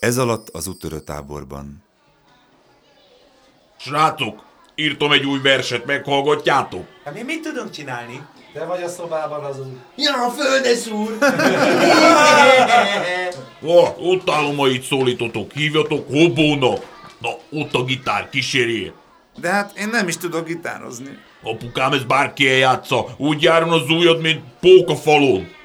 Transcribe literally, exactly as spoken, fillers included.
Ez alatt az úttörő táborban. Srácok, írtam egy új verset, meghallgatjátok? Hát mi mit tudunk csinálni? Te vagy a szobában az úr. Ja, földes úr! Oh, ott állom, ha itt szólítotok, hívjatok Hobónak. Na, ott a gitár, kísérjél. De hát én nem is tudok gitározni. Apukám, ez bárki eljátsza, úgy járjon az ujjad, mint pók a falon.